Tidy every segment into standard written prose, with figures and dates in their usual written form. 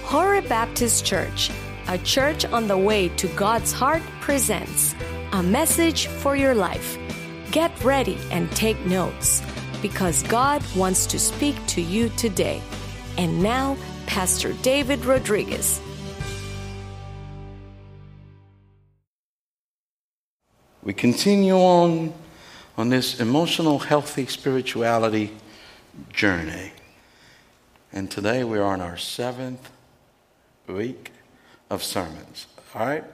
Horeb Baptist Church, a church on the way to God's heart, presents a message for your life. Get ready and take notes, because God wants to speak to you today. And now, Pastor David Rodriguez. We continue on this emotional, healthy spirituality journey. And today we are on our 7th week of sermons. All right?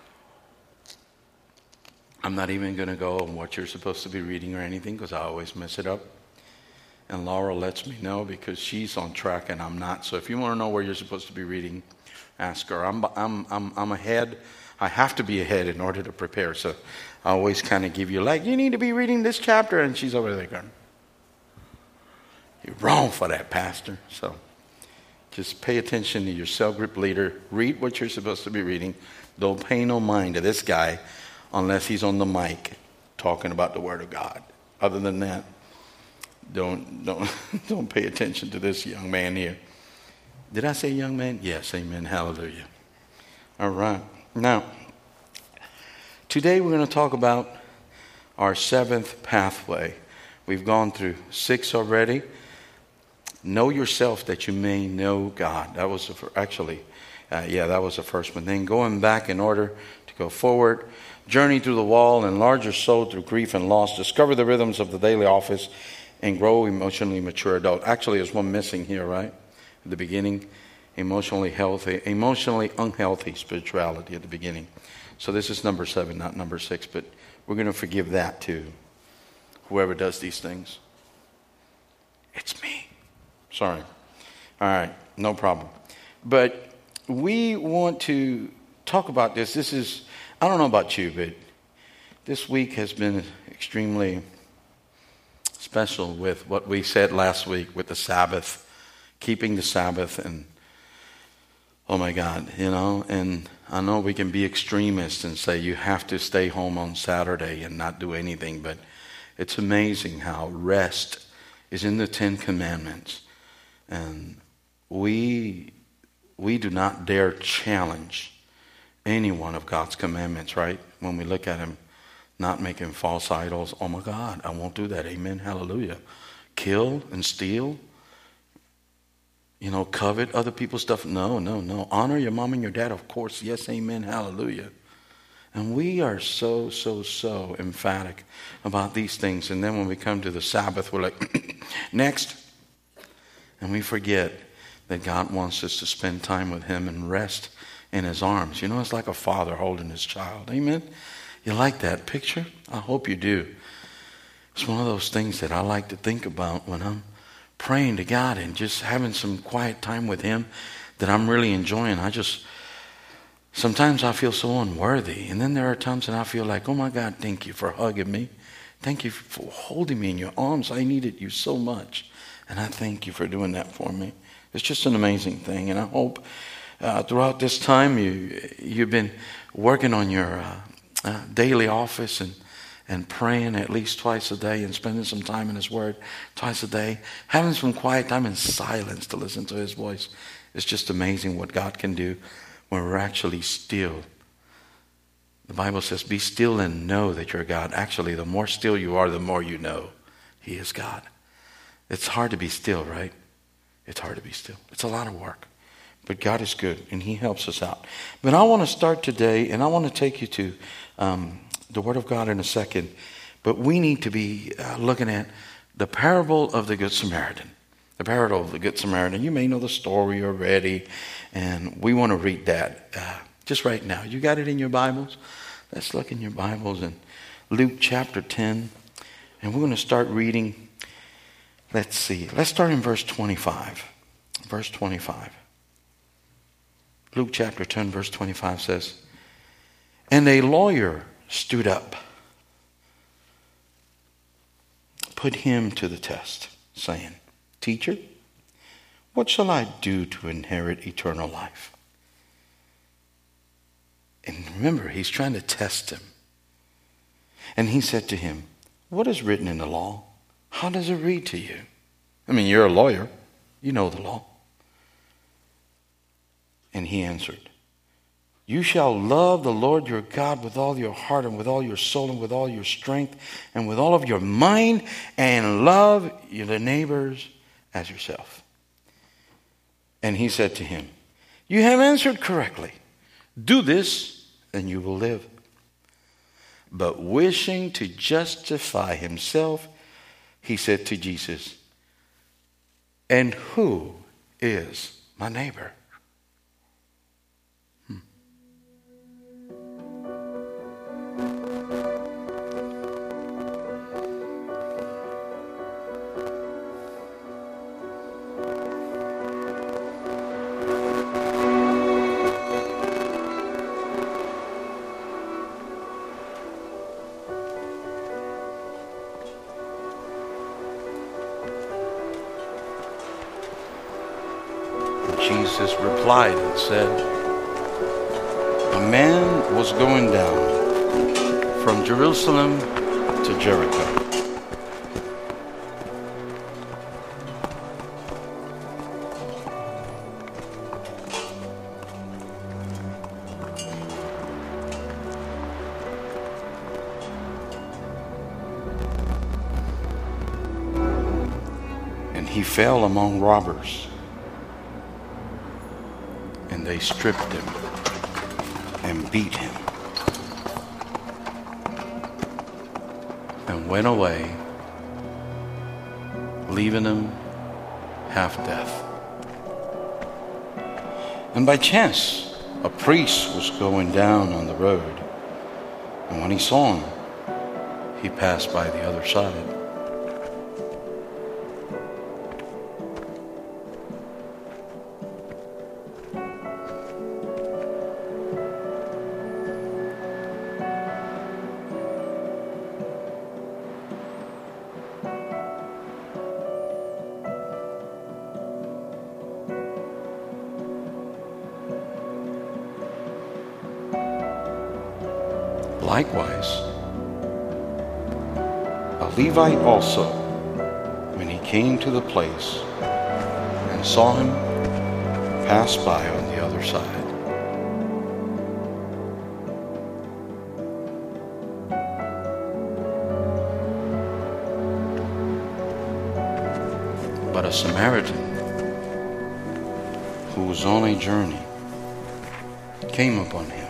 I'm not even going to go on what you're supposed to be reading or anything, because I always mess it up. And Laura lets me know because she's on track and I'm not. So if you want to know where you're supposed to be reading, ask her. I'm ahead. I have to be ahead in order to prepare. So I always kind of give you you need to be reading this chapter. And she's over there going, you're wrong for that, Pastor. So just pay attention to your cell group leader. Read what you're supposed to be reading. Don't pay no mind to this guy unless he's on the mic talking about the Word of God. Other than that, don't pay attention to this young man here. Did I say young man? Yes, amen, hallelujah. All right. Now, today we're going to talk about our 7th pathway. We've gone through 6 already. Know yourself that you may know God. That was that was the first one. Then going back in order to go forward. Journey through the wall, enlarge your soul through grief and loss. Discover the rhythms of the daily office and grow emotionally mature adult. Actually, there's one missing here, right? At the beginning, emotionally unhealthy spirituality at the beginning. So this is number 7, not number 6, but we're going to forgive that too. Whoever does these things. It's me. Sorry. All right, no problem. But we want to talk about this. This is, I don't know about you, but this week has been extremely special with what we said last week with the Sabbath, keeping the Sabbath, and oh my God, and I know we can be extremists and say you have to stay home on Saturday and not do anything, but it's amazing how rest is in the 10 Commandments. And we do not dare challenge any one of God's commandments, right? When we look at him, not making false idols. Oh my God, I won't do that. Amen, hallelujah. Kill and steal. Covet other people's stuff. No. Honor your mom and your dad, of course. Yes, amen, hallelujah. And we are so emphatic about these things. And then when we come to the Sabbath, we're like, next. And we forget that God wants us to spend time with him and rest in his arms. It's like a father holding his child. Amen? You like that picture? I hope you do. It's one of those things that I like to think about when I'm praying to God and just having some quiet time with him that I'm really enjoying. Sometimes I feel so unworthy. And then there are times that I feel like, oh my God, thank you for hugging me. Thank you for holding me in your arms. I needed you so much. And I thank you for doing that for me. It's just an amazing thing. And I hope throughout this time you've been working on your daily office and praying at least twice a day and spending some time in his word twice a day. Having some quiet time in silence to listen to his voice. It's just amazing what God can do when we're actually still. The Bible says, be still and know that you're God. Actually, the more still you are, the more you know he is God. It's hard to be still, right? It's hard to be still. It's a lot of work. But God is good, and he helps us out. But I want to start today, and I want to take you to the Word of God in a second. But we need to be looking at the parable of the Good Samaritan. The parable of the Good Samaritan. You may know the story already, and we want to read that just right now. You got it in your Bibles? Let's look in your Bibles in Luke chapter 10, and we're going to start reading. Let's see. Let's start in verse 25. Verse 25. Luke chapter 10, verse 25 says, and a lawyer stood up, put him to the test, saying, Teacher, what shall I do to inherit eternal life? And remember, he's trying to test him. And he said to him, what is written in the law? How does it read to you? I mean, you're a lawyer. You know the law. he answered, you shall love the Lord your God with all your heart and with all your soul and with all your strength and with all of your mind, and love your neighbors as yourself. And he said to him, you have answered correctly. Do this and you will live. But wishing to justify himself, he said to Jesus, and who is my neighbor? Jesus replied and said, a man was going down from Jerusalem to Jericho. And he fell among robbers. And they stripped him and beat him and went away, leaving him half dead. And by chance, a priest was going down on the road, and when he saw him, he passed by the other side. Likewise, a Levite also, when he came to the place and saw him, passed by on the other side. But a Samaritan who was on a journey came upon him.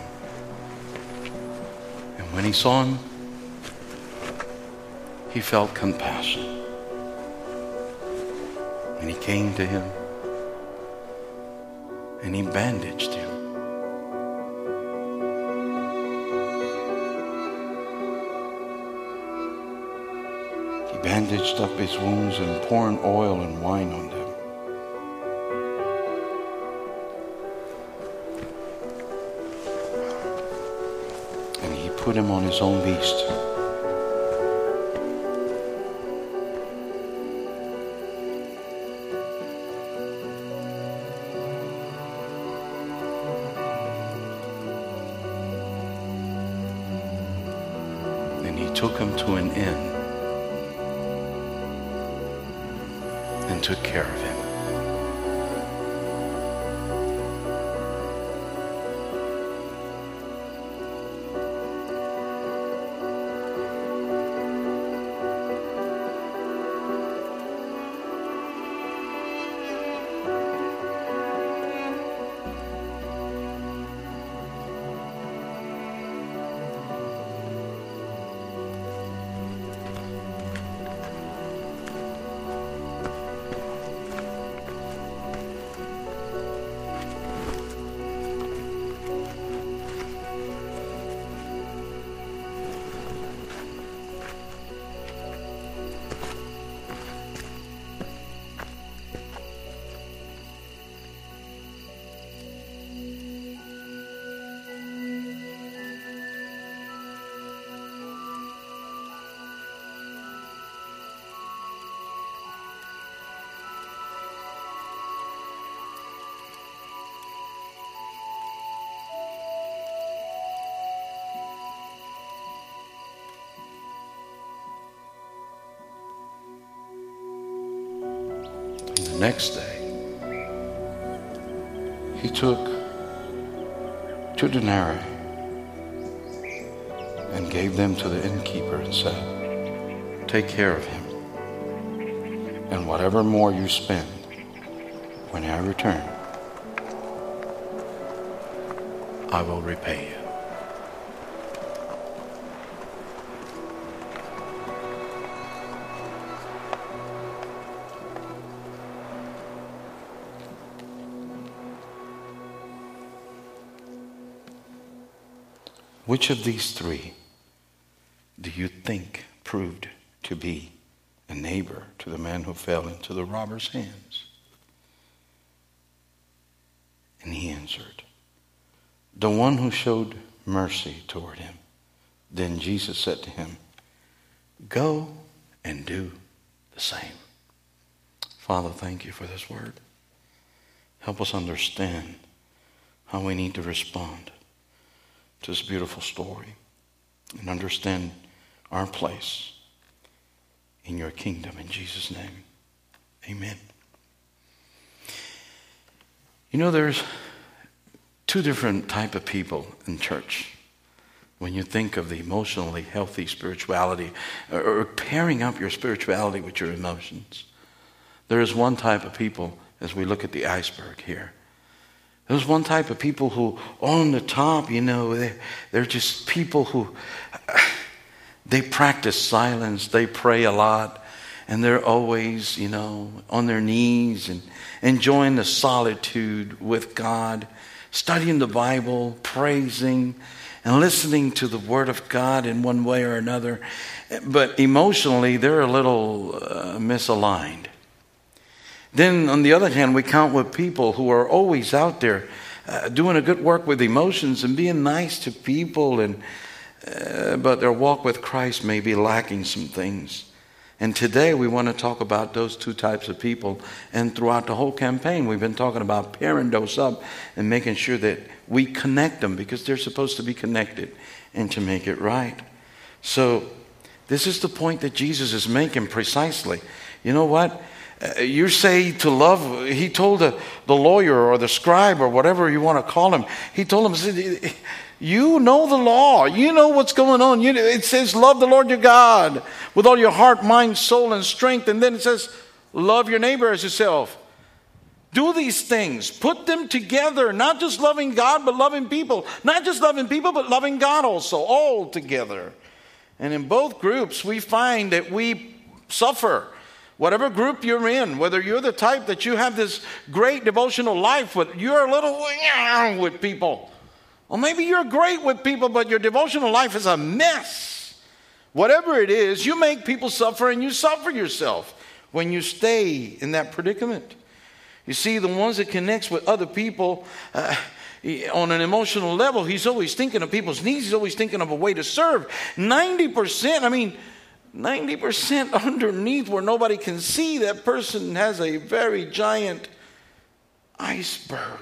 When he saw him, he felt compassion. And he came to him and he bandaged him. He bandaged up his wounds and poured oil and wine on them. Put him on his own beast. And he took him to an inn and took care of him. Next day, he took 2 denarii and gave them to the innkeeper and said, take care of him, and whatever more you spend, when I return, I will repay you. Which of these three do you think proved to be a neighbor to the man who fell into the robber's hands? And he answered, the one who showed mercy toward him. Then Jesus said to him, go and do the same. Father, thank you for this word. Help us understand how we need to respond to this beautiful story and understand our place in your kingdom. In Jesus' name, amen. You know, there's two different type of people in church. When you think of the emotionally healthy spirituality, or pairing up your spirituality with your emotions, there is one type of people, as we look at the iceberg here. There's one type of people who, on the top, you know, they're just people who, they practice silence, they pray a lot, and they're always, you know, on their knees and enjoying the solitude with God, studying the Bible, praising, and listening to the Word of God in one way or another. But emotionally, they're a little misaligned. Then, on the other hand, we count with people who are always out there doing a good work with emotions and being nice to people, and but their walk with Christ may be lacking some things. And today we want to talk about those two types of people. And throughout the whole campaign, we've been talking about pairing those up and making sure that we connect them, because they're supposed to be connected and to make it right. So this is the point that Jesus is making precisely. You know what? You say to love, he told the lawyer or the scribe or whatever you want to call him, he told him, you know the law, you know what's going on. It says love the Lord your God with all your heart, mind, soul, and strength. And then it says love your neighbor as yourself. Do these things, put them together, not just loving God, but loving people. Not just loving people, but loving God also, all together. And in both groups, we find that we suffer. Whatever group you're in, whether you're the type that you have this great devotional life, but you're a little with people. Or maybe you're great with people, but your devotional life is a mess. Whatever it is, you make people suffer, and you suffer yourself when you stay in that predicament. You see, the ones that connects with other people on an emotional level, he's always thinking of people's needs. He's always thinking of a way to serve. 90% underneath where nobody can see, that person has a very giant iceberg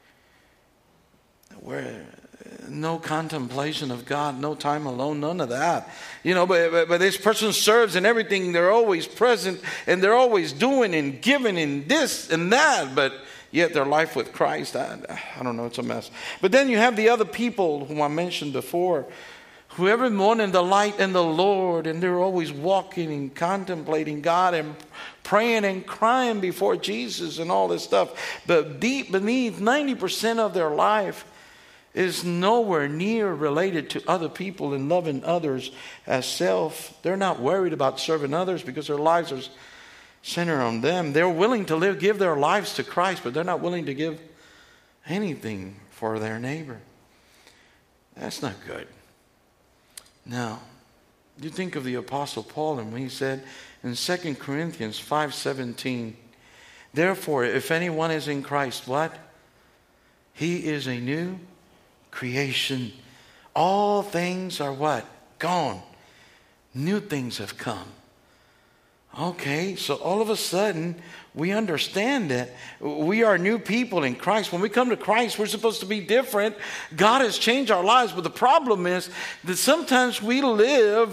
where no contemplation of God, no time alone, none of that. You know, but this person serves in everything. They're always present, and they're always doing and giving and this and that, but yet their life with Christ, I don't know, it's a mess. But then you have the other people whom I mentioned before, who every morning delight in the Lord, and they're always walking and contemplating God and praying and crying before Jesus and all this stuff. But deep beneath, 90% of their life is nowhere near related to other people and loving others as self. They're not worried about serving others because their lives are centered on them. They're willing to give their lives to Christ, but they're not willing to give anything for their neighbor. That's not good. Now, you think of the Apostle Paul, and when he said in 2 Corinthians 5:17, therefore, if anyone is in Christ, what? He is a new creation. All things are what? Gone. New things have come. Okay, so all of a sudden, we understand that we are new people in Christ. When we come to Christ, we're supposed to be different. God has changed our lives, but the problem is that sometimes we live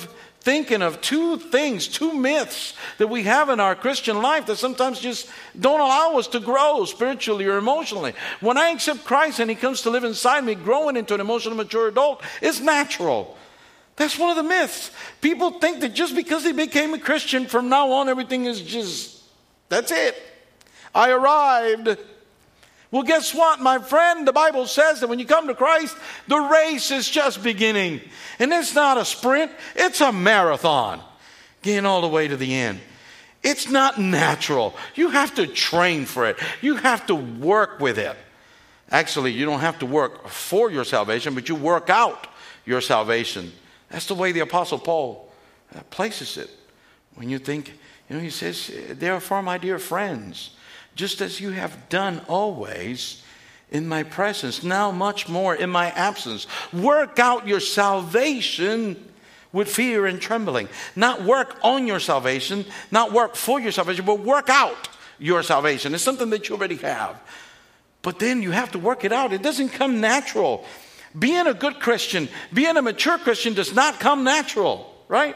thinking of two myths that we have in our Christian life that sometimes just don't allow us to grow spiritually or emotionally. When I accept Christ and He comes to live inside me, growing into an emotionally mature adult is natural. That's one of the myths. People think that just because they became a Christian, from now on everything is just, that's it. I arrived. Well, guess what, my friend? The Bible says that when you come to Christ, the race is just beginning. And it's not a sprint, it's a marathon. Getting all the way to the end. It's not natural. You have to train for it. You have to work with it. Actually, you don't have to work for your salvation, but you work out your salvation. That's the way the Apostle Paul places it. When you think, he says, therefore, my dear friends, just as you have done always in my presence, now much more in my absence. Work out your salvation with fear and trembling. Not work on your salvation, not work for your salvation, but work out your salvation. It's something that you already have. But then you have to work it out. It doesn't come natural. Being a good Christian, being a mature Christian does not come natural, right?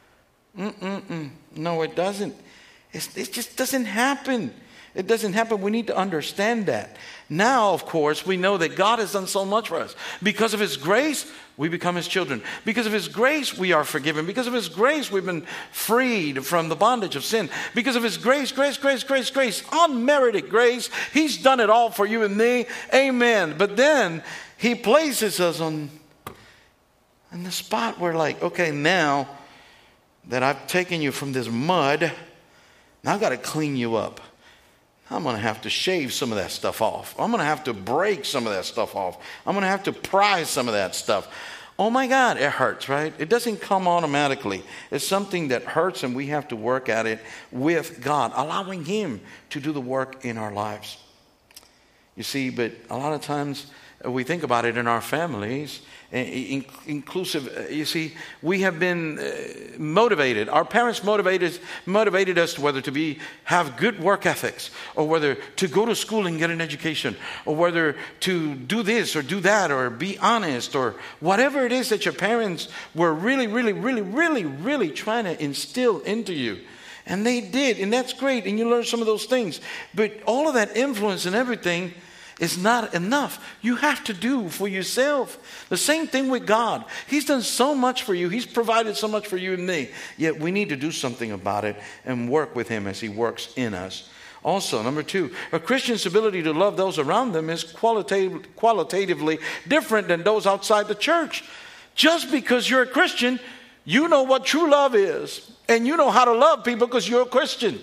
No, it doesn't. It just doesn't happen. It doesn't happen. We need to understand that. Now, of course, we know that God has done so much for us. Because of His grace, we become His children. Because of His grace, we are forgiven. Because of His grace, we've been freed from the bondage of sin. Because of His grace, unmerited grace, He's done it all for you and me. Amen. But then He places us on the spot where, like, okay, now that I've taken you from this mud, now I've got to clean you up. I'm going to have to shave some of that stuff off. I'm going to have to break some of that stuff off. I'm going to have to pry some of that stuff. Oh my God, it hurts, right? It doesn't come automatically. It's something that hurts, and we have to work at it with God, allowing Him to do the work in our lives. You see, but a lot of times we think about it in our families, inclusive. You see, we have been motivated. Our parents motivated us whether to have good work ethics, or whether to go to school and get an education, or whether to do this or do that, or be honest, or whatever it is that your parents were really trying to instill into you. And they did, and that's great, and you learn some of those things. But all of that influence and everything is not enough. You have to do for yourself. The same thing with God. He's done so much for you. He's provided so much for you and me. Yet we need to do something about it and work with Him as He works in us. Also, number 2, a Christian's ability to love those around them is qualitatively different than those outside the church. Just because you're a Christian, you know what true love is. And you know how to love people because you're a Christian.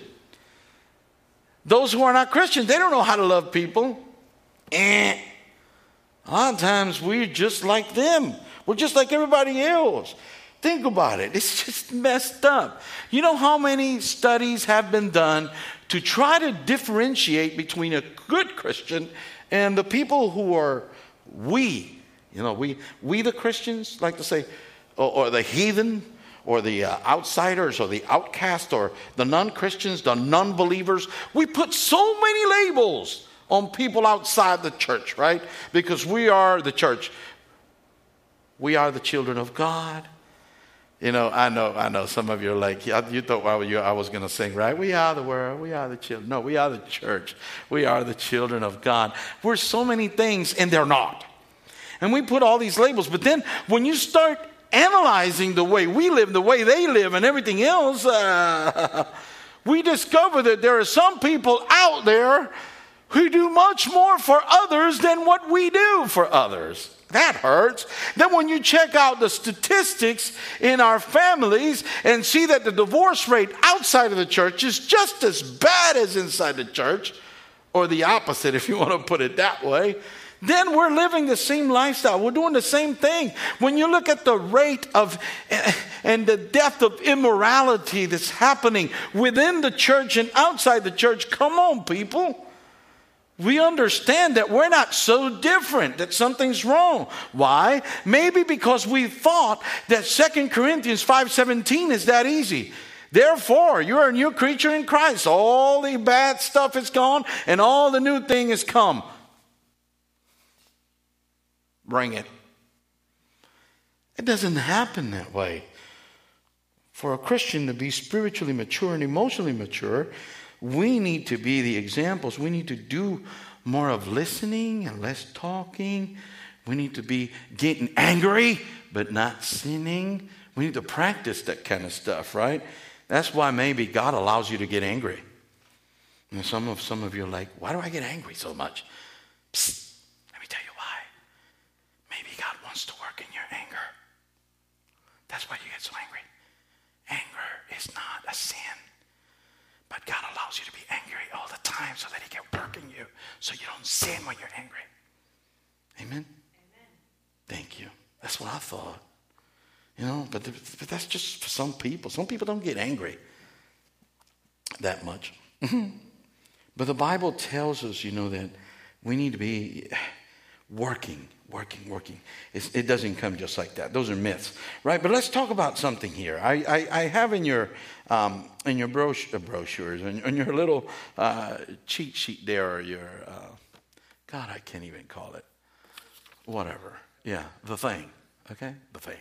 Those who are not Christians, they don't know how to love people. A lot of times we're just like them. We're just like everybody else. Think about it. It's just messed up. You know how many studies have been done to try to differentiate between a good Christian and the people who are we the Christians, like to say, or the heathen, or the outsiders, or the outcast, or the non-Christians, the non-believers. We put so many labels on people outside the church, right? Because we are the church. We are the children of God. I know some of you are like, you thought I was going to sing, right? We are the world. We are the children. No, we are the church. We are the children of God. We're so many things, and they're not. And we put all these labels. But then when you start analyzing the way we live, the way they live, and everything else, we discover that there are some people out there who do much more for others than what we do for others. That hurts. Then when you check out the statistics in our families and see that the divorce rate outside of the church is just as bad as inside the church, or the opposite if you want to put it that way, then we're living the same lifestyle. We're doing the same thing. When you look at the rate of and the depth of immorality that's happening within the church and outside the church, come on, people. We understand that we're not so different, that something's wrong. Why? Maybe because we thought that 2 Corinthians 5:17 is that easy. Therefore, you're a new creature in Christ. All the bad stuff is gone and all the new thing has come. Bring it. It doesn't happen that way. For a Christian to be spiritually mature and emotionally mature, we need to be the examples. We need to do more of listening and less talking. We need to be getting angry but not sinning. We need to practice that kind of stuff, right? That's why maybe God allows you to get angry. And some of you are like, why do I get angry so much? Psst, let me tell you why. Maybe God wants to work in your anger. That's why you get so angry. Anger is not a sin. But God allows you to be angry all the time so that he can work in you so you don't sin when you're angry. Amen? Thank you. That's what I thought. But that's just for some people. Some people don't get angry that much. But the Bible tells us, that we need to be working. It doesn't come just like that. Those are myths, right? But let's talk about something here. I have in your brochures, on your little cheat sheet there, or your, God, I can't even call it. Whatever. Yeah, the thing. Okay? The thing.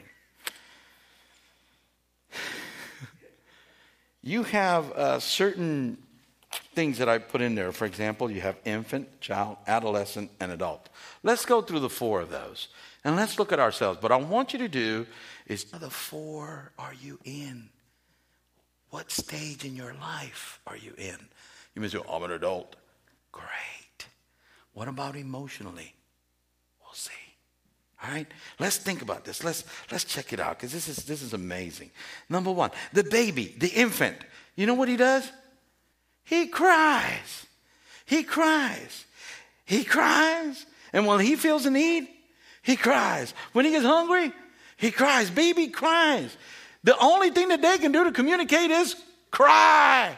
You have certain things that I put in there. For example, you have infant, child, adolescent, and adult. Let's go through the 4 of those. And let's look at ourselves. But I want you to do is, the 4 are you in? What stage in your life are you in? You may say, I'm an adult. Great. What about emotionally? We'll see. All right? Let's think about this. Let's check it out, because this is amazing. Number 1, the baby, the infant. You know what he does? He cries. He cries. He cries. And when he feels a need, he cries. When he gets hungry, he cries. Baby cries. The only thing that they can do to communicate is cry.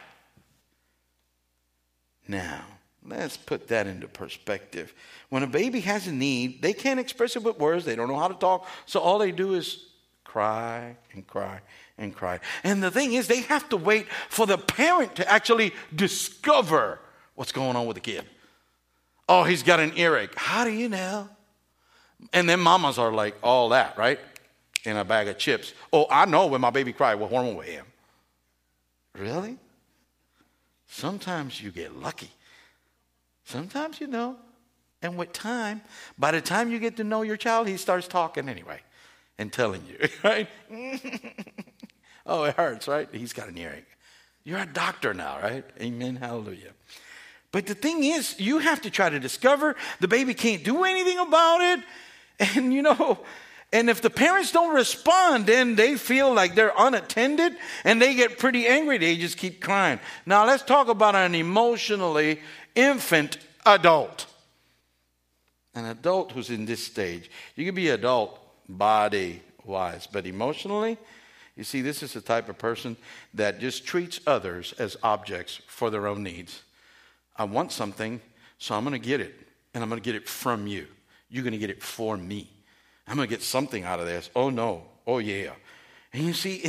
Now, let's put that into perspective. When a baby has a need, they can't express it with words. They don't know how to talk. So all they do is cry and cry and cry. And the thing is, they have to wait for the parent to actually discover what's going on with the kid. Oh, he's got an earache. How do you know? And then mamas are like all that, right? In a bag of chips. Oh, I know when my baby cried, what's wrong with him? Really? Sometimes you get lucky. Sometimes you know. And with time, by the time you get to know your child, he starts talking anyway and telling you, right? Oh, it hurts, right? He's got an earache. You're a doctor now, right? Amen, hallelujah. But the thing is, you have to try to discover. The baby can't do anything about it. And, and if the parents don't respond, then they feel like they're unattended and they get pretty angry. They just keep crying. Now, let's talk about an emotionally infant adult. An adult who's in this stage. You can be adult body-wise, but emotionally, you see, this is the type of person that just treats others as objects for their own needs. I want something, so I'm going to get it, and I'm going to get it from you. You're going to get it for me. I'm going to get something out of this. Oh, no. Oh, yeah. And you see,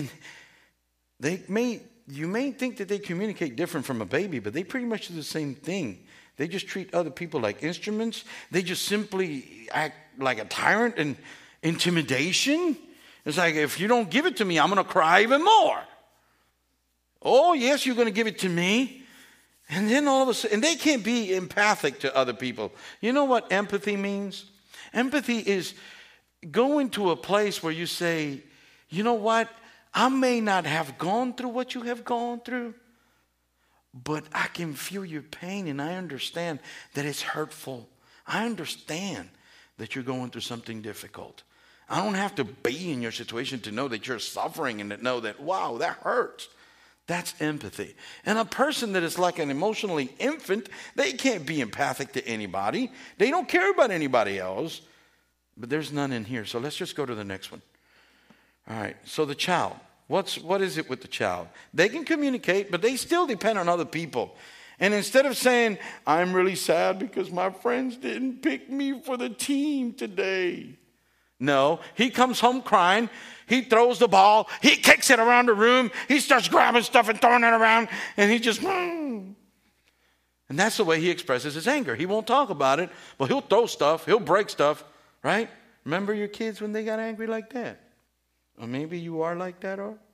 you may think that they communicate different from a baby, but they pretty much do the same thing. They just treat other people like instruments. They just simply act like a tyrant and intimidation. It's like, if you don't give it to me, I'm going to cry even more. Oh, yes, you're going to give it to me. And then all of a sudden, and they can't be empathic to other people. You know what empathy means? Empathy is going to a place where you say, you know what? I may not have gone through what you have gone through, but I can feel your pain, and I understand that it's hurtful. I understand that you're going through something difficult. I don't have to be in your situation to know that you're suffering and to know that, wow, that hurts. That's empathy. And a person that is like an emotionally infant, they can't be empathic to anybody. They don't care about anybody else. But there's none in here. So let's just go to the next one. All right. So the child. What is it with the child? They can communicate, but they still depend on other people. And instead of saying, I'm really sad because my friends didn't pick me for the team today. No, he comes home crying. He throws the ball. He kicks it around the room. He starts grabbing stuff and throwing it around. And he just, And that's the way he expresses his anger. He won't talk about it, but he'll throw stuff. He'll break stuff, right? Remember your kids when they got angry like that? Or maybe you are like that, or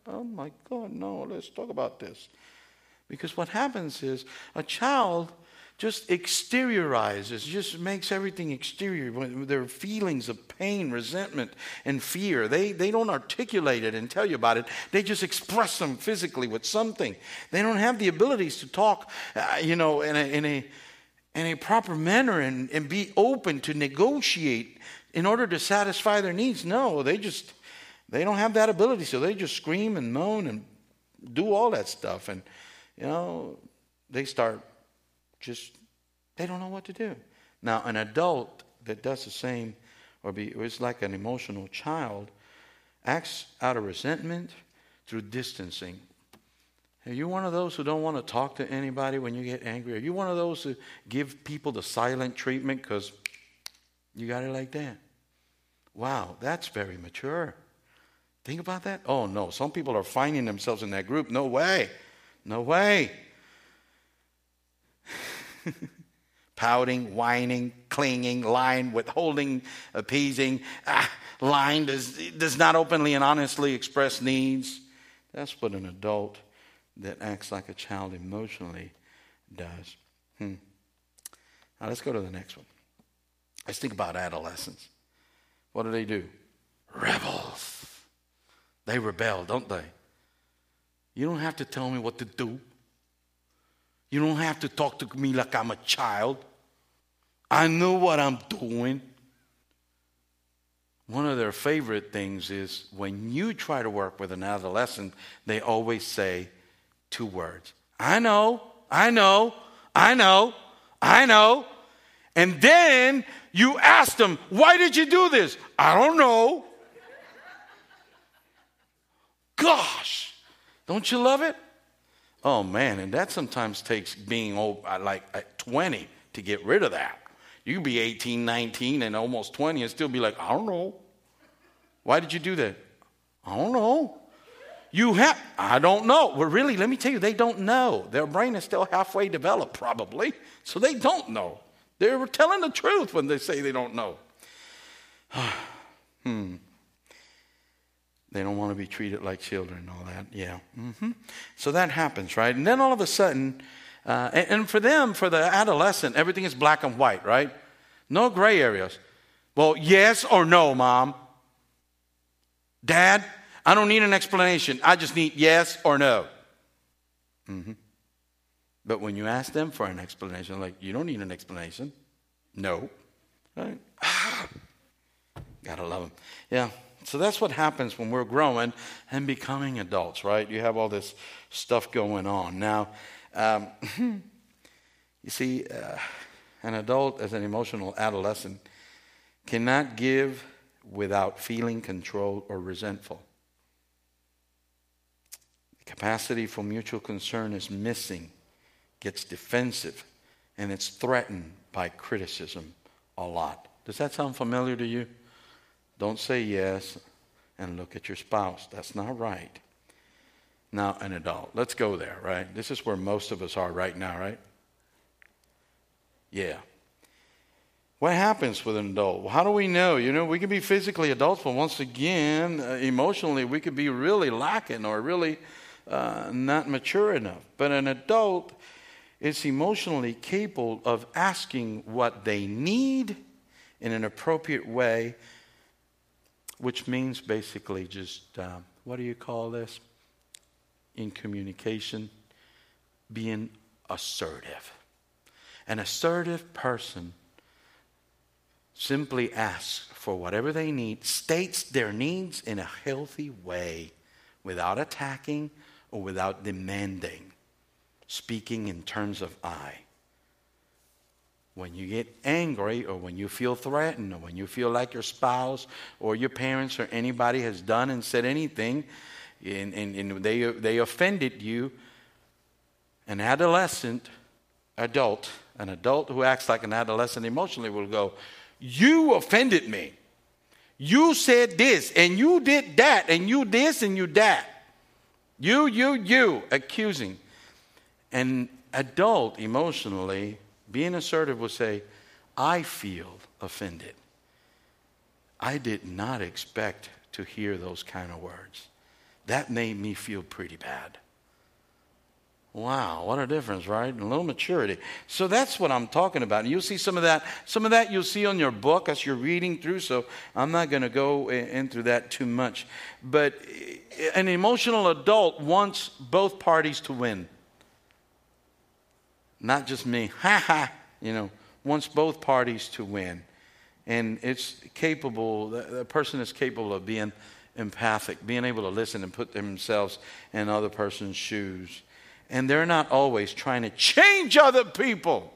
Oh my God, no, let's talk about this. Because what happens is a child just exteriorizes, just makes everything exterior. When their feelings of pain, resentment, and fear, they don't articulate it and tell you about it. They just express them physically with something. They don't have the abilities to talk, in a proper manner and be open to negotiate in order to satisfy their needs. No, they don't have that ability. So they just scream and moan and do all that stuff. And, they start they don't know what to do. Now, an adult that does the same or is like an emotional child acts out of resentment through distancing. Are you one of those who don't want to talk to anybody when you get angry? Are you one of those who give people the silent treatment because you got it like that? Wow, that's very mature. Think about that. Oh, no, some people are finding themselves in that group. No way. No way. Pouting, whining, clinging, lying, withholding, appeasing. Lying does not openly and honestly express needs. That's what an adult that acts like a child emotionally does. Now let's go to the next one. Let's think about adolescents. What do? Rebels. They rebel, don't they? You don't have to tell me what to do. You don't have to talk to me like I'm a child. I know what I'm doing. One of their favorite things is when you try to work with an adolescent, they always say 2 words. I know. And then you ask them, why did you do this? I don't know. Gosh, don't you love it? Oh, man, and that sometimes takes being like at 20 to get rid of that. You can be 18, 19, and almost 20 and still be like, I don't know. Why did you do that? I don't know. I don't know. Well, really, let me tell you, they don't know. Their brain is still halfway developed, probably, so they don't know. They're telling the truth when they say they don't know. They don't want to be treated like children and all that. Yeah. So that happens, right? And then all of a sudden, and for them, for the adolescent, everything is black and white, right? No gray areas. Well, yes or no, Mom. Dad, I don't need an explanation. I just need yes or no. But when you ask them for an explanation, like, you don't need an explanation. No. Right? Gotta love them. Yeah. So that's what happens when we're growing and becoming adults, right? You have all this stuff going on. Now, you see, an adult as an emotional adolescent cannot give without feeling controlled or resentful. The capacity for mutual concern is missing, gets defensive, and it's threatened by criticism a lot. Does that sound familiar to you? Don't say yes and look at your spouse. That's not right. Now, an adult. Let's go there, right? This is where most of us are right now, right? Yeah. What happens with an adult? Well, how do we know? We can be physically adults, but once again, emotionally, we could be really lacking or really not mature enough. But an adult is emotionally capable of asking what they need in an appropriate way, which means basically just, what do you call this? In communication, being assertive. An assertive person simply asks for whatever they need, states their needs in a healthy way, without attacking or without demanding, speaking in terms of I. When you get angry or when you feel threatened or when you feel like your spouse or your parents or anybody has done and said anything and they offended you, an adult who acts like an adolescent emotionally will go, you offended me. You said this and you did that and you this and you that. You, accusing. An adult emotionally, being assertive, will say, I feel offended. I did not expect to hear those kind of words. That made me feel pretty bad. Wow, what a difference, right? A little maturity. So that's what I'm talking about. And you'll see some of that. Some of that you'll see on your book as you're reading through. So I'm not going to go into that too much. But an emotional adult wants both parties to win. Not just me. Wants both parties to win. And it's capable, the person is capable of being empathic, being able to listen and put themselves in other person's shoes. And they're not always trying to change other people.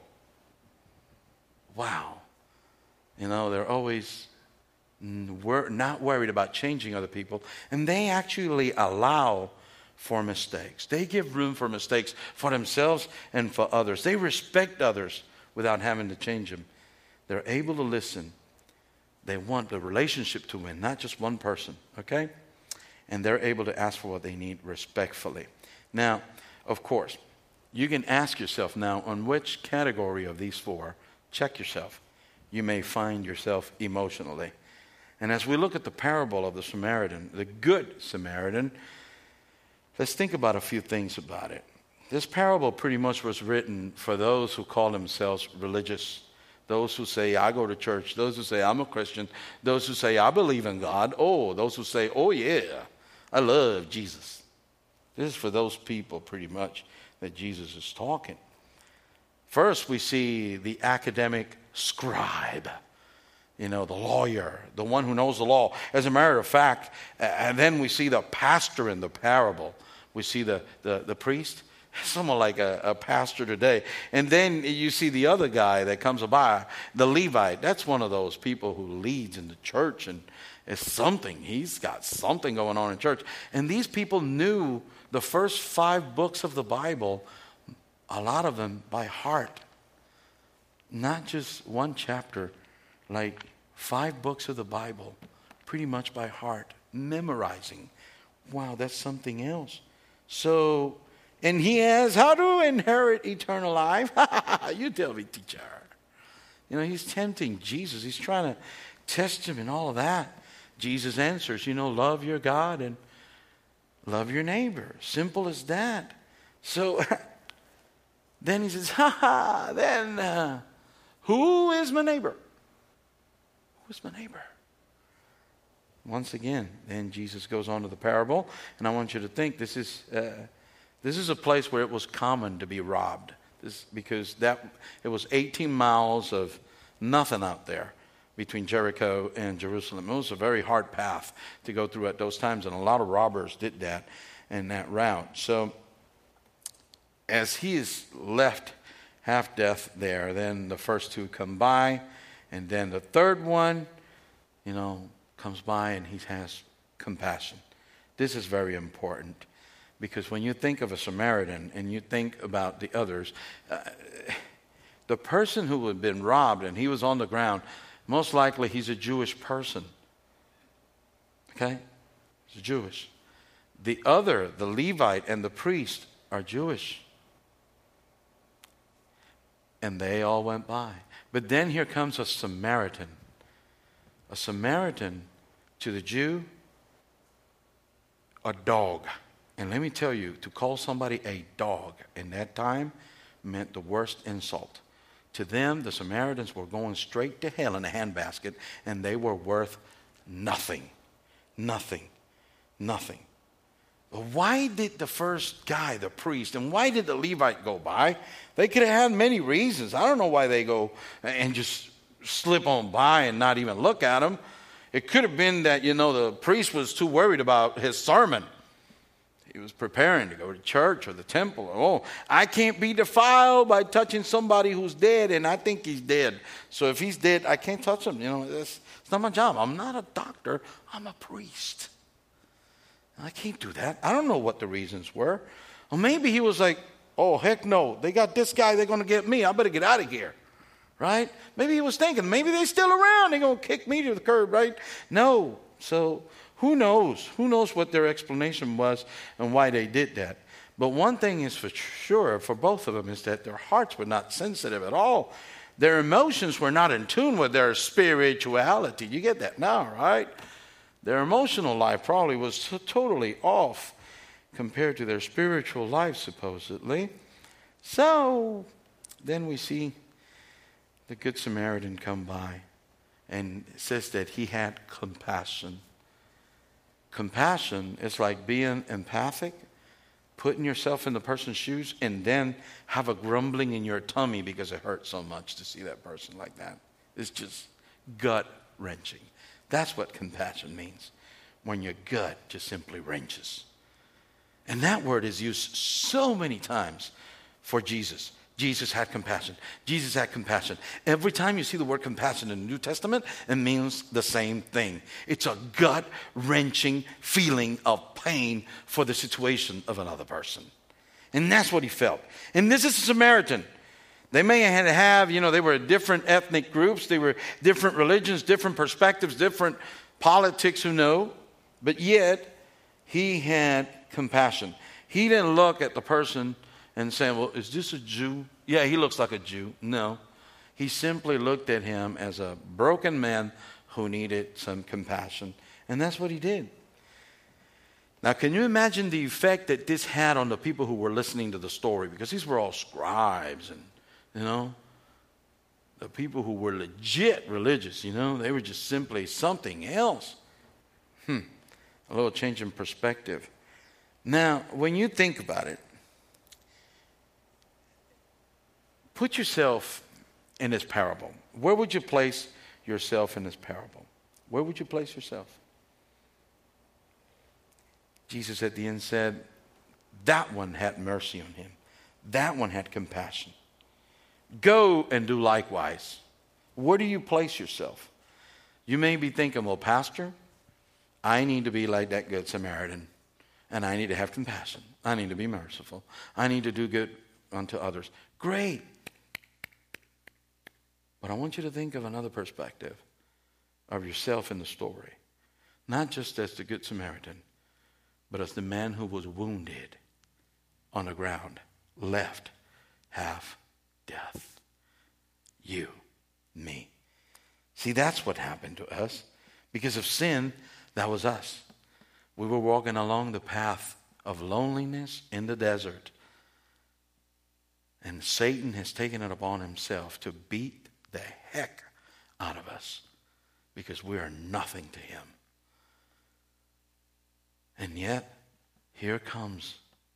Wow. They're always not worried about changing other people. And they actually allow for mistakes. They give room for mistakes for themselves and for others. They respect others without having to change them. They're able to listen. They want the relationship to win, not just one person, okay? And they're able to ask for what they need respectfully. Now, of course, you can ask yourself now, on which category of these four, check yourself, you may find yourself emotionally. And as we look at the parable of the Samaritan, the good Samaritan, let's think about a few things about it. This parable pretty much was written for those who call themselves religious, those who say, I go to church, those who say, I'm a Christian, those who say, I believe in God, those who say, oh yeah, I love Jesus. This is for those people pretty much that Jesus is talking. First, we see the academic scribe, the lawyer, the one who knows the law. As a matter of fact, and then we see the pastor in the parable. We see the priest, someone like a pastor today. And then you see the other guy that comes by, the Levite. That's one of those people who leads in the church, and it's something. He's got something going on in church. And these people knew the first 5 books of the Bible, a lot of them by heart. Not just one chapter, like 5 books of the Bible, pretty much by heart, memorizing. Wow, that's something else. So, and he has how to inherit eternal life. You tell me, teacher. He's tempting Jesus. He's trying to test him and all of that. Jesus answers, love your God and love your neighbor. Simple as that. So then he says, who is my neighbor? Who is my neighbor? Once again, then Jesus goes on to the parable, and I want you to think this is a place where it was common to be robbed. Because it was 18 miles of nothing out there between Jericho and Jerusalem. It was a very hard path to go through at those times, and a lot of robbers did that in that route. So as he is left half deaf there, then the first 2 come by, and then the third one, comes by and he has compassion. This is very important, because when you think of a Samaritan and you think about the others, the person who had been robbed and he was on the ground, most likely he's a Jewish person. Okay? He's Jewish. The Levite and the priest are Jewish. And they all went by. But then here comes a Samaritan. A Samaritan, to the Jew, a dog. And let me tell you, to call somebody a dog in that time meant the worst insult. To them, the Samaritans were going straight to hell in a handbasket, and they were worth nothing. Nothing. Nothing. But why did the first guy, the priest, and why did the Levite go by? They could have had many reasons. I don't know why they go and just slip on by and not even look at him. It could have been that, the priest was too worried about his sermon. He was preparing to go to church or the temple. I can't be defiled by touching somebody who's dead, and I think he's dead. So if he's dead, I can't touch him. It's not my job. I'm not a doctor. I'm a priest. I can't do that. I don't know what the reasons were. Or maybe he was like, heck no. They got this guy. They're going to get me. I better get out of here. Right? Maybe he was thinking, maybe they're still around. They're going to kick me to the curb, right? No. So who knows? Who knows what their explanation was and why they did that? But one thing is for sure for both of them is that their hearts were not sensitive at all. Their emotions were not in tune with their spirituality. You get that now, right? Their emotional life probably was totally off compared to their spiritual life, supposedly. So then we see the Good Samaritan come by, and it says that he had compassion. Compassion is like being empathic, putting yourself in the person's shoes, and then have a grumbling in your tummy because it hurts so much to see that person like that. It's just gut-wrenching. That's what compassion means, when your gut just simply wrenches. And that word is used so many times for Jesus. Jesus had compassion. Jesus had compassion. Every time you see the word compassion in the New Testament, it means the same thing. It's a gut-wrenching feeling of pain for the situation of another person. And that's what he felt. And this is a Samaritan. They may have, they were different ethnic groups. They were different religions, different perspectives, different politics, who know. But yet, he had compassion. He didn't look at the person and say, well, is this a Jew? Yeah, he looks like a Jew. No. He simply looked at him as a broken man who needed some compassion. And that's what he did. Now, can you imagine the effect that this had on the people who were listening to the story? Because these were all scribes and, the people who were legit religious, they were just simply something else. A little change in perspective. Now, when you think about it, put yourself in this parable. Where would you place yourself in this parable? Where would you place yourself? Jesus at the end said, that one had mercy on him. That one had compassion. Go and do likewise. Where do you place yourself? You may be thinking, well, Pastor, I need to be like that Good Samaritan, and I need to have compassion. I need to be merciful. I need to do good unto others. Great. But I want you to think of another perspective of yourself in the story. Not just as the Good Samaritan, but as the man who was wounded on the ground, left half death. You, me. See, that's what happened to us. Because of sin, that was us. We were walking along the path of loneliness in the desert. And Satan has taken it upon himself to beat the heck out of us because we are nothing to him. And yet, here comes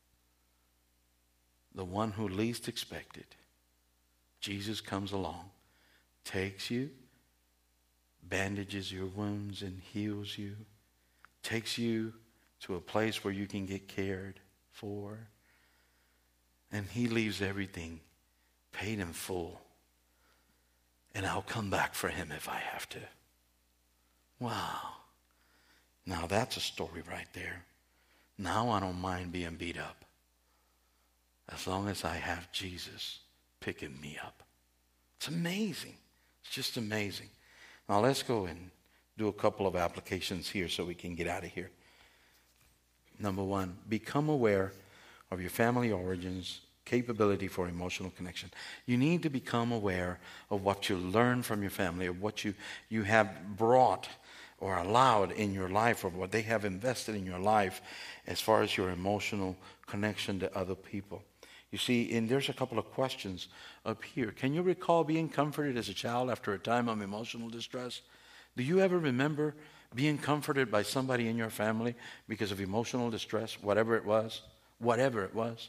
the one who least expected. Jesus comes along, takes you, bandages your wounds and heals you, takes you to a place where you can get cared for, and he leaves everything paid in full. And I'll come back for him if I have to. Wow. Now that's a story right there. Now I don't mind being beat up, as long as I have Jesus picking me up. It's amazing. It's just amazing. Now let's go and do a couple of applications here so we can get out of here. Number one, become aware of your family origins, capability for emotional connection. You need to become aware of what you learn from your family, of what you have brought or allowed in your life, or what they have invested in your life as far as your emotional connection to other people. You see, and there's a couple of questions up here. Can you recall being comforted as a child after a time of emotional distress? Do you ever remember being comforted by somebody in your family because of emotional distress, whatever it was? Whatever it was.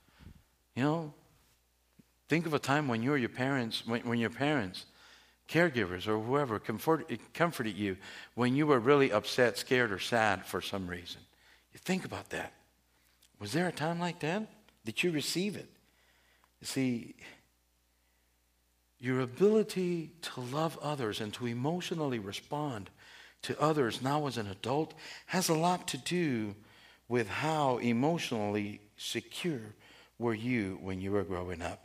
Think of a time when you or your parents, when your parents, caregivers or whoever comforted you when you were really upset, scared, or sad for some reason. You think about that. Was there a time like that? Did you receive it? You see, your ability to love others and to emotionally respond to others now as an adult has a lot to do with how emotionally secure were you when you were growing up.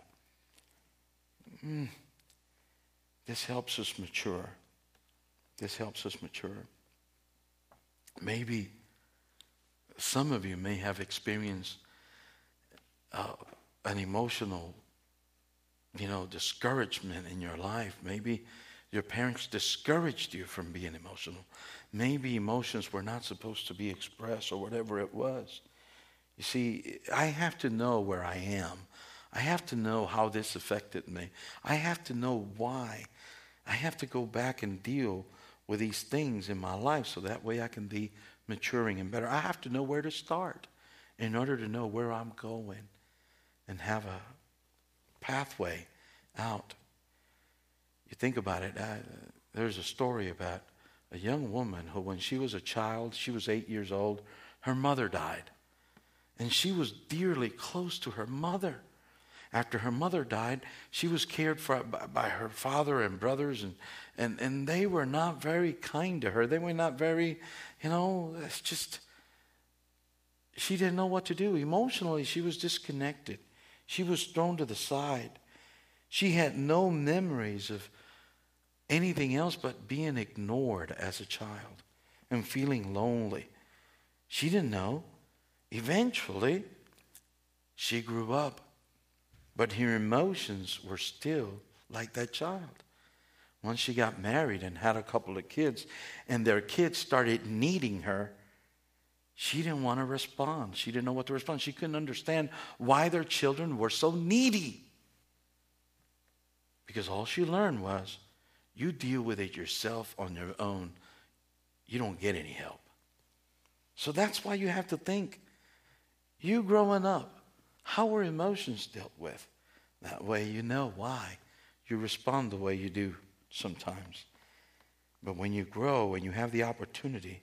This helps us mature. This helps us mature. Maybe some of you may have experienced an emotional, discouragement in your life. Maybe Your parents discouraged you from being emotional. Maybe emotions were not supposed to be expressed or whatever it was. You see, I have to know where I am. I have to know how this affected me. I have to know why. I have to go back and deal with these things in my life so that way I can be maturing and better. I have to know where to start in order to know where I'm going and have a pathway out. You think about it, there's a story about a young woman who, when she was a child, she was 8 years old, her mother died. And she was dearly close to her mother. After her mother died, she was cared for by her father and brothers, and they were not very kind to her. They were not very, it's just, she didn't know what to do. Emotionally, she was disconnected. She was thrown to the side. She had no memories of anything else but being ignored as a child and feeling lonely. She didn't know. Eventually, she grew up. But her emotions were still like that child. Once she got married and had a couple of kids, and their kids started needing her, she didn't want to respond. She didn't know what to respond. She couldn't understand why their children were so needy. Because all she learned was, you deal with it yourself on your own. You don't get any help. So that's why you have to think, you growing up, how were emotions dealt with? That way you know why you respond the way you do sometimes. But when you grow and you have the opportunity,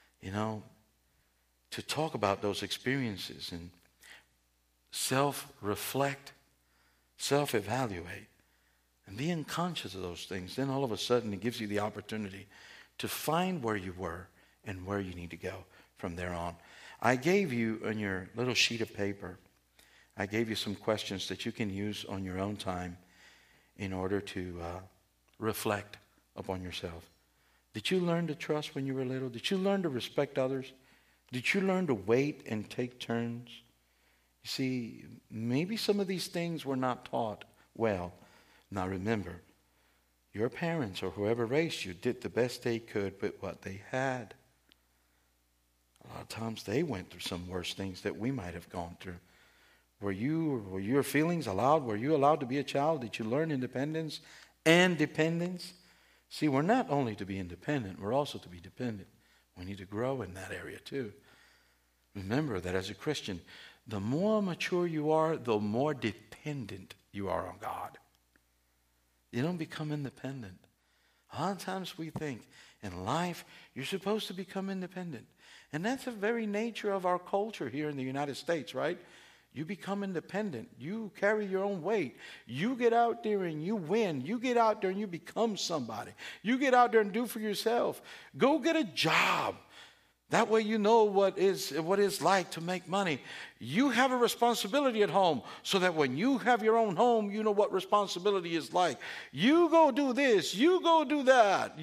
to talk about those experiences and self-reflect, self-evaluate, and being conscious of those things, then all of a sudden it gives you the opportunity to find where you were and where you need to go from there on. I gave you on your little sheet of paper, I gave you some questions that you can use on your own time in order to reflect upon yourself. Did you learn to trust when you were little? Did you learn to respect others? Did you learn to wait and take turns? You see, maybe some of these things were not taught well. Now remember, your parents or whoever raised you did the best they could with what they had. A lot of times they went through some worse things that we might have gone through. Were your feelings allowed? Were you allowed to be a child? Did you learn independence and dependence? See, we're not only to be independent, we're also to be dependent. We need to grow in that area too. Remember that as a Christian, the more mature you are, the more dependent you are on God. You don't become independent. A lot of times we think in life you're supposed to become independent. And that's the very nature of our culture here in the United States, right? You become independent. You carry your own weight. You get out there and you win. You get out there and you become somebody. You get out there and do for yourself. Go get a job. That way you know what it's like to make money. You have a responsibility at home so that when you have your own home, you know what responsibility is like. You go do this. You go do that.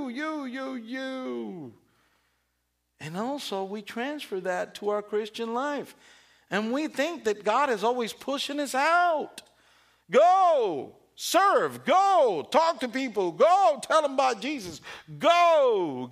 You. And also we transfer that to our Christian life. And we think that God is always pushing us out. Go, serve, go, talk to people, go, tell them about Jesus. Go.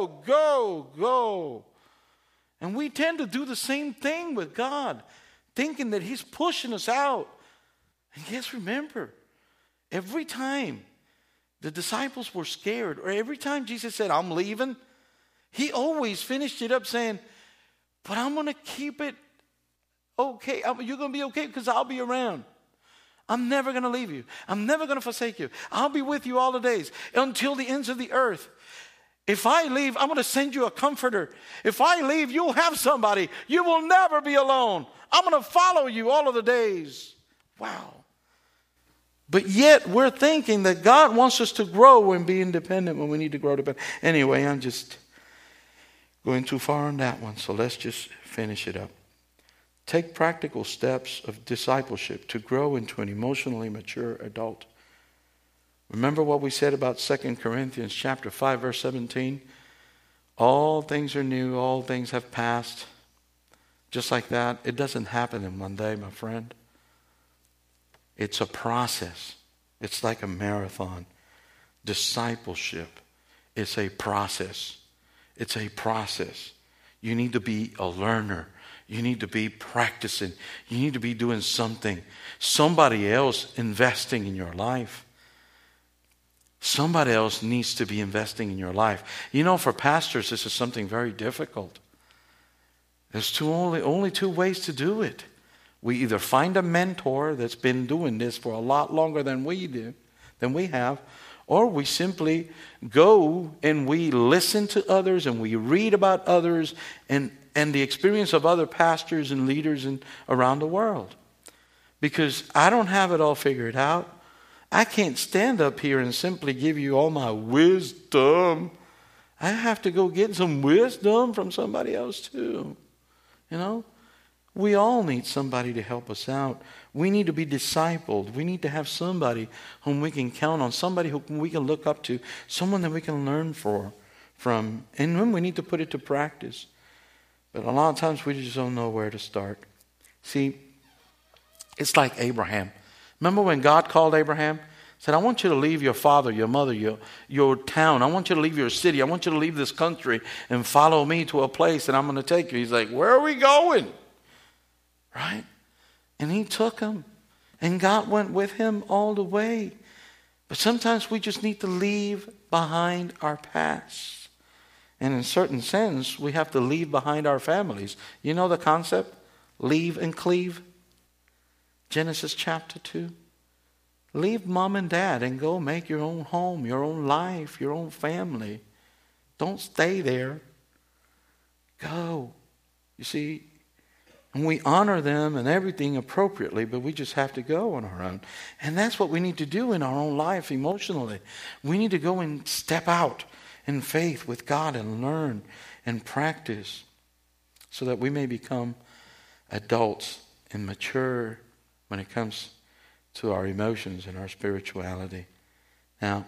And we tend to do the same thing with God, thinking that He's pushing us out. And yes, remember, every time the disciples were scared, or every time Jesus said, I'm leaving, He always finished it up saying, but I'm going to keep it okay. You're going to be okay because I'll be around. I'm never going to leave you. I'm never going to forsake you. I'll be with you all the days until the ends of the earth. If I leave, I'm going to send you a comforter. If I leave, you'll have somebody. You will never be alone. I'm going to follow you all of the days. Wow. But yet we're thinking that God wants us to grow and be independent when we need to grow dependent. Anyway, I'm just going too far on that one, so let's just finish it up. Take practical steps of discipleship to grow into an emotionally mature adult. Remember what we said about 2 Corinthians chapter 5, verse 17? All things are new, all things have passed. Just like that, it doesn't happen in one day, my friend. It's a process. It's like a marathon. Discipleship is a process. It's a process. You need to be a learner. You need to be practicing. You need to be doing something. Somebody else investing in your life. Somebody else needs to be investing in your life. You know, for pastors, this is something very difficult. There's only two ways to do it. We either find a mentor that's been doing this for a lot longer than we have, or we simply go and we listen to others and we read about others and the experience of other pastors and leaders around the world. Because I don't have it all figured out. I can't stand up here and simply give you all my wisdom. I have to go get some wisdom from somebody else too. You know? We all need somebody to help us out. We need to be discipled. We need to have somebody whom we can count on, somebody whom we can look up to, someone that we can learn from. And then we need to put it to practice. But a lot of times we just don't know where to start. See, it's like Abraham. Remember when God called Abraham? Said, I want you to leave your father, your mother, your town. I want you to leave your city. I want you to leave this country and follow me to a place that I'm going to take you. He's like, where are we going? Right? And he took him. And God went with him all the way. But sometimes we just need to leave behind our past. And in a certain sense, we have to leave behind our families. You know the concept? Leave and cleave. Genesis chapter 2. Leave mom and dad and go make your own home, your own life, your own family. Don't stay there. Go. You see, and we honor them and everything appropriately, but we just have to go on our own. And that's what we need to do in our own life emotionally. We need to go and step out in faith with God and learn and practice so that we may become adults and mature when it comes to our emotions and our spirituality. Now,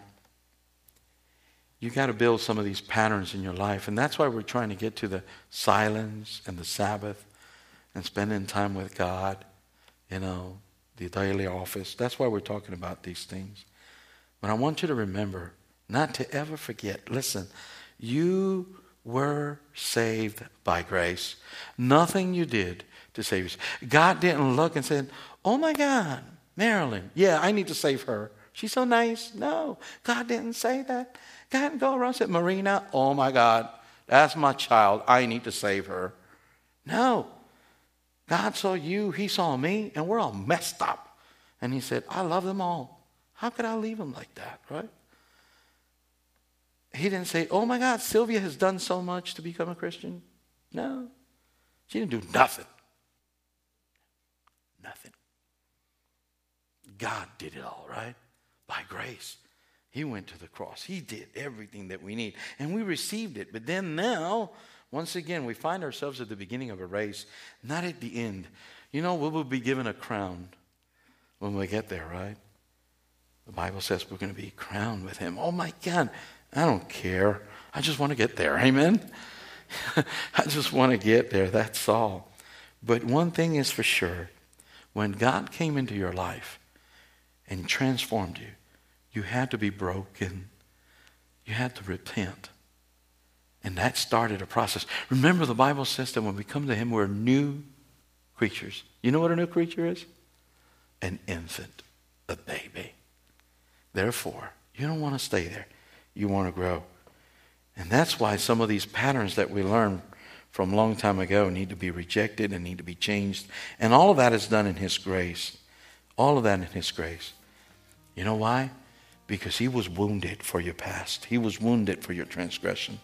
you got to build some of these patterns in your life, and that's why we're trying to get to the silence and the Sabbath and spending time with God, you know, the daily office. That's why we're talking about these things. But I want you to remember not to ever forget, listen, you were saved by grace. Nothing you did to save yourself. God didn't look and said, oh my God, Marilyn, yeah, I need to save her. She's so nice. No, God didn't say that. God didn't go around and say, Marina, oh my God, that's my child. I need to save her. No. God saw you, he saw me, and we're all messed up. And he said, I love them all. How could I leave them like that, right? He didn't say, oh my God, Sylvia has done so much to become a Christian. No. She didn't do nothing. Nothing. God did it all, right? By grace. He went to the cross. He did everything that we need. And we received it. But then now, once again, we find ourselves at the beginning of a race, not at the end. You know, we will be given a crown when we get there, right? The Bible says we're going to be crowned with him. Oh my God, I don't care. I just want to get there. Amen? I just want to get there. That's all. But one thing is for sure. When God came into your life and transformed you, you had to be broken. You had to repent. And that started a process. Remember, the Bible says that when we come to him, we're new creatures. You know what a new creature is? An infant, a baby. Therefore, you don't want to stay there. You want to grow. And that's why some of these patterns that we learned from a long time ago need to be rejected and need to be changed. And all of that is done in his grace. All of that in his grace. You know why? Because he was wounded for your past. He was wounded for your transgression.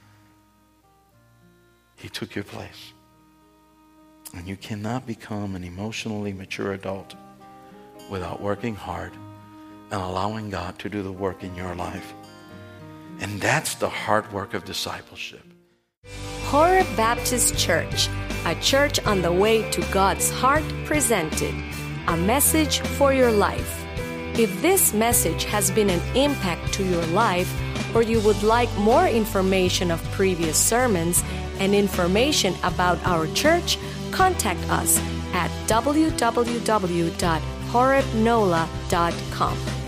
He took your place. And you cannot become an emotionally mature adult without working hard and allowing God to do the work in your life. And that's the hard work of discipleship. Horeb Baptist Church, a church on the way to God's heart, presented a message for your life. If this message has been an impact to your life, or you would like more information of previous sermons and information about our church, contact us at www.horebnola.com.